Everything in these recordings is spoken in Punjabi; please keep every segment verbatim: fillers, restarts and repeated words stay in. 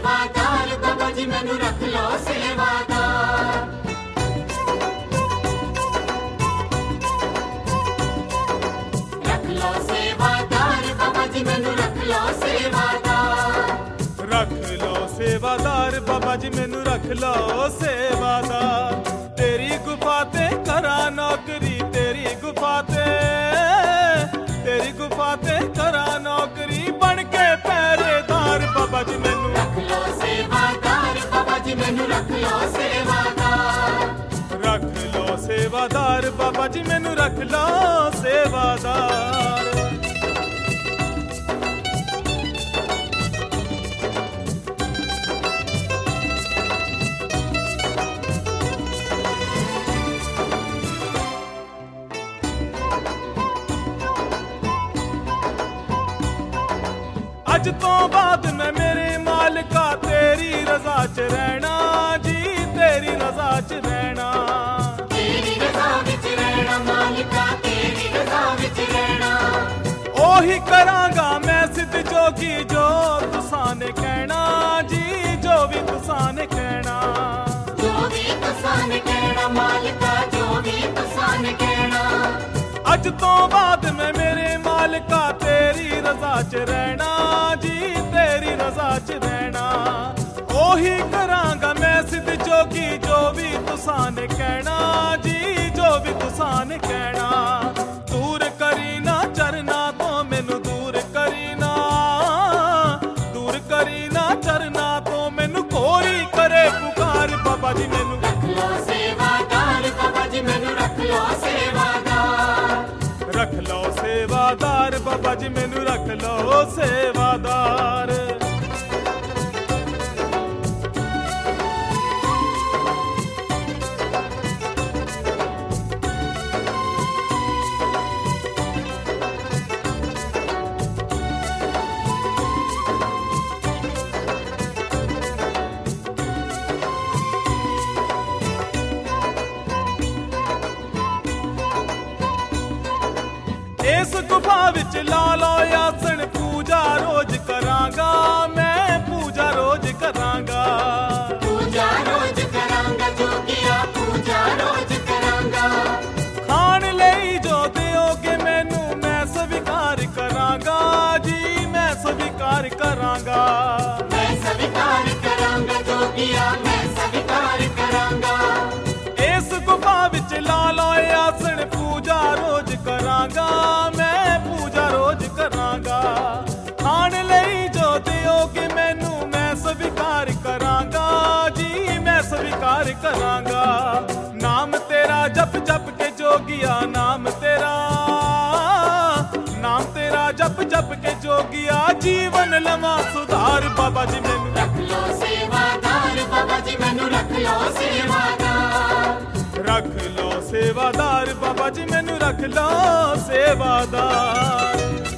ਸੇਵਾਦਾਰ ਬਾਬਾ ਜੀ ਮੈਨੂੰ ਰੱਖ ਲਓ ਸੇਵਾਦਾਰ। ਰੱਖ ਲਓ ਸੇਵਾਦਾਰ ਬਾਬਾ ਜੀ ਮੈਨੂੰ ਰੱਖ ਲਓ ਸੇਵਾਦਾਰ। ਰੱਖ ਲਓ ਸੇਵਾਦਾਰ ਬਾਬਾ ਜੀ ਮੈਨੂੰ ਰੱਖ ਲਓ ਸੇਵਾਦਾਰ। ਤੇਰੀ ਗੁਫਾ ਤੇ ਕਰਾਂ ਨੌਕਰੀ, ਤੇਰੀ ਗੁਫਾ ਤੇ ਤੇਰੀ ਗੁਫਾ ਤੇ ਕਰਾਂ ਨੌਕਰੀ, ਬਣ ਕੇ ਪਹਿਰੇਦਾਰ ਬਾਬਾ ਜੀ ਮੈਨੂੰ ਰੱਖ ਲਓ ਸੇਵਾਦਾਰ ਬਾਬਾ ਜੀ ਮੈਨੂੰ ਰੱਖ ਲਓ ਸੇਵਾਦਾਰ। ਰੱਖ ਲਓ ਸੇਵਾਦਾਰ ਬਾਬਾ ਜੀ ਮੈਨੂੰ ਰੱਖ ਲਓ ਸੇਵਾਦਾਰ। ਅੱਜ ਤੋਂ ਬਾਅਦ ਮੈਂ ਮੇਰੇ ਮਾਲਕਾ ਤੇਰੀ ਰਜ਼ਾ 'ਚ ਰਹਿਣਾ ਜੀ, ਤੇਰੀ ਰਜ਼ਾ 'ਚ ਰਹਿਣਾ। ਤੇਰੀ ਰਜ਼ਾ ਵਿੱਚ ਰਹਿਣਾ ਮਾਲਕਾ, ਤੇਰੀ ਰਜ਼ਾ ਵਿੱਚ ਰਹਿਣਾ। ਉਹੀ ਕਰਾਂਗਾ ਮੈਂ ਸਿੱਧ ਜੋਗੀ ਜੋ ਤੁਸਾਂ ਨੇ ਕਹਿਣਾ ਜੀ, ਜੋ ਵੀ ਤੁਸਾਂ ਨੇ ਕਹਿਣਾ। ਜੋ ਵੀ ਤੁਸਾਂ ਨੇ ਕਹਿਣਾ ਮਾਲਕਾ, ਜੋ ਵੀ ਤੁਸਾਂ ਨੇ ਕਹਿਣਾ। ਅੱਜ ਤੋਂ ਬਾਅਦ ਮੈਂ ਮੇਰੇ ਮਾਲਕਾ ਤੇਰੀ ਰਜ਼ਾ 'ਚ ਰਹਿਣਾ ਜੀ, ਤੇਰੀ ਰਜ਼ਾ 'ਚ ਰਹਿਣਾ। ਉਹੀ ਕਰਾਂਗਾ ਮੈਂ ਸਿੱਧ ਜੋਗੀ ਜੋ ਵੀ ਤੁਸਾਂ ਨੇ ਕਹਿਣਾ ਜੀ, ਜੋ ਵੀ ਤੁਸਾਂ ਨੇ ਕਹਿਣਾ। ਦੂਰ ਕਰੀ ਨਾ ਚਰਨਾ ਤੋਂ ਮੈਨੂੰ, ਦੂਰ ਕਰੀ ਨਾ, ਦੂਰ ਕਰੀ ਨਾ ਚਰਨਾ ਤੋਂ ਮੈਨੂੰ, ਕੋਰੀ ਕਰੇ ਪੁਕਾਰ ਬਾਬਾ ਜੀ ਮੈਨੂੰ ਰੱਖ ਲਓ ਸੇਵਾਦਾਰ ਬਾਬਾ ਜੀ ਮੈਨੂੰ ਰੱਖ ਲਓ ਸੇਵਾਦਾਰ। ਰੱਖ ਲਓ ਸੇਵਾਦਾਰ ਬਾਬਾ ਜੀ ਮੈਨੂੰ ਰੱਖ ਲਓ ਸੇਵਾਦਾਰ। ਇਸ ਗੁਫਾ ਵਿੱਚ ਲਾ ਲਓ ਆਸਣ, ਪੂਜਾ ਰੋਜ਼ ਕਰਾਂਗਾ ਮੈਂ, ਪੂਜਾ ਰੋਜ਼ ਕਰਾਂਗਾ। ਪੂਜਾ ਰੋਜ਼ ਕਰਾਂਗਾ ਜੋਗੀਆ, ਪੂਜਾ ਰੋਜ਼ ਕਰਾਂਗਾ। ਖਾਣ ਲਈ ਜੋ ਦਿਓਗੇ ਮੈਨੂੰ ਮੈਂ ਸਵੀਕਾਰ ਕਰਾਂਗਾ ਜੀ, ਮੈਂ ਸਵੀਕਾਰ ਕਰਾਂਗਾ। ਮੈਂ ਸਵੀਕਾਰ ਕਰਾਂਗਾ ਜੋਗੀਆ, ਮੈਂ ਸਵੀਕਾਰ ਕਰਾਂਗਾ। ਇਸ ਗੁਫਾ ਵਿੱਚ ਲਾ ਲਓ ਆਸਣ, ਪੂਜਾ ਰੋਜ਼ ਕਰਾਂਗਾ ਮੈਂ, ਪੂਜਾ ਰੋਜ਼ ਕਰਾਂਗਾ। ਖਾਣ ਲਈ ਜੋ ਦਿਓਗੇ ਮੈਨੂੰ ਮੈਂ ਸਵੀਕਾਰ ਕਰਾਂਗਾ ਜੀ, ਮੈਂ ਸਵੀਕਾਰ ਕਰਾਂਗਾ। ਨਾਮ ਤੇਰਾ ਜਪ ਜਪ ਕੇ ਜੋਗੀਆ, ਨਾਮ ਤੇਰਾ, ਨਾਮ ਤੇਰਾ ਜਪ ਜਪ ਕੇ ਜੋਗੀਆ, ਜੀਵਨ ਲਵਾਂ ਸੁਧਾਰ ਬਾਬਾ ਜੀ ਮੈਨੂੰ ਰੱਖ ਲਓ ਸੇਵਾਦਾਰ ਬਾਬਾ ਜੀ ਮੈਨੂੰ ਰੱਖ ਲਓ ਸੇਵਾਦਾਰ। ਰੱਖ ਲਓ ਸੇਵਾਦਾਰ ਬਾਬਾ ਜੀ ਮੈਨੂੰ ਰੱਖ ਲਓ ਸੇਵਾਦਾਰ।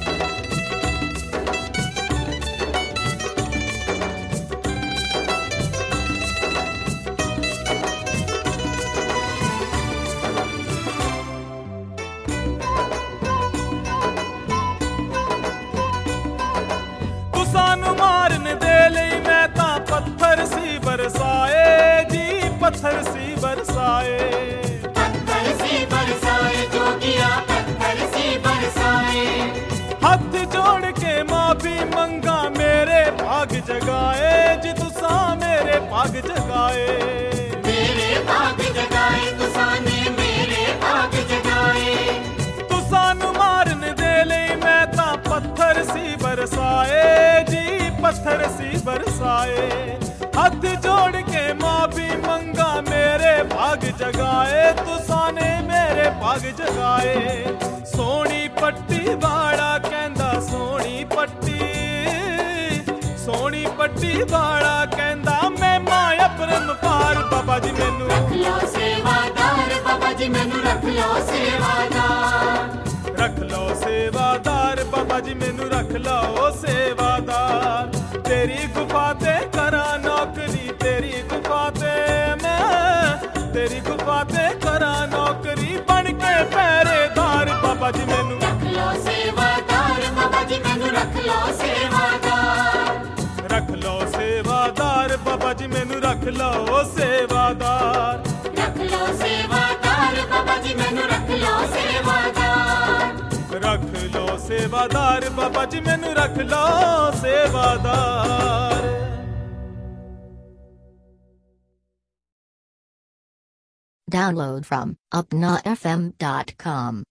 ਤੁਸਾਂ ਨੂੰ ਮਾਰਨ ਦੇ ਲਈ ਮੈਂ ਤਾਂ ਪੱਥਰ ਸੀ ਬਰਸਾਏ ਜੀ, ਪੱਥਰ ਸੀ ਬਰਸਾਏ। ਪੱਥਰ ਸੀ ਬਰਸਾਏ ਜੋਗੀਆ, ਪੱਥਰ ਸੀ ਬਰਸਾਏ। ਹੱਥ ਜੋੜ ਕੇ ਮਾਫੀ ਮੰਗਾ ਮੇਰੇ ਭਾਗ ਜਗਾਏ ਜੀ, ਤੁਸਾਂ ਮੇਰੇ ਭਾਗ ਜਗਾਏ। ਮੇਰੇ ਭਾਗ ਜਗਾਏ ਤੁਸਾਂ ਨੇ, ਮੇਰੇ ਭਾਗ ਜਗਾਏ। ਤੁਸਾਂ ਨੂੰ ਮਾਰਨ ਦੇ ਲਈ ਮੈਂ ਤਾਂ ਪੱਥਰ ਸੀ ਬਰਸਾਏ ਜੀ, ਪੱਥਰ ਸੀ ਬਰਸਾਏ। ਹੱਥ ਜੋੜ ਕੇ ਮਾਫੀ ਮੰਗਾ ਮੇਰੇ ਭਾਗ ਜਗਾਏ, ਤੁਸਾਂ ਨੇ ਮੇਰੇ ਭਾਗ ਜਗਾਏ। ਸੋਹਣੀ ਪੱਟੀ ਵਾਲਾ ਕਹਿੰਦਾ, ਸੋਹਣੀ ਪੱਟੀ, ਸੋਹਣੀ ਪੱਟੀ ਵਾਲਾ ਕਹਿੰਦਾ ਮੈਂ ਮਾਂ ਅਪਰਮ ਪਾਰ ਬਾਬਾ ਜੀ ਮੈਨੂੰ ਰੱਖ ਲਓ ਸੇਵਾਦਾਰ ਬਾਬਾ ਜੀ ਮੈਨੂੰ ਰੱਖ ਲਓ ਸੇਵਾਦਾਰ। ਰੱਖ ਲਓ ਸੇਵਾਦਾਰ ਬਾਬਾ ਜੀ ਮੈਨੂੰ ਰੱਖ ਲਓ ਸੇਵਾਦਾਰ। ਤੇਰੀ ਗੁਫਾ ਤੇ ਕਰਾਂ ਨੌਕਰੀ, ਤੇਰੀ ਗੁਫਾ ਤੇ ਮੈਂ, ਤੇਰੀ ਗੁਫਾ ਤੇ ਕਰਾਂ ਨੌਕਰੀ, ਬਣ ਕੇ ਪਹਿਰੇਦਾਰ ਬਾਬਾ ਜੀ ਮੈਨੂੰ ਰੱਖ ਲਓ ਸੇਵਾਦਾਰ ਬਾਬਾ ਜੀ ਮੈਨੂੰ ਰੱਖ ਲਓ ਸੇਵਾਦਾਰ। ਰੱਖ ਲਓ ਸੇਵਾਦਾਰ ਸੇਵਾਦਾਰ। ਰੱਖ ਲੋ ਸੇਵਾਦਾਰ ਬਾਬਾ ਜੀ ਮੈਨੂੰ ਰੱਖ ਲੋ ਸੇਵਾਦਾਰ। ਰੱਖ ਲੋ ਸੇਵਾਦਾਰ ਬਾਬਾ ਜੀ ਮੈਨੂੰ ਰੱਖ ਲੋ ਸੇਵਾਦਾਰ। Download from upna f m dot com.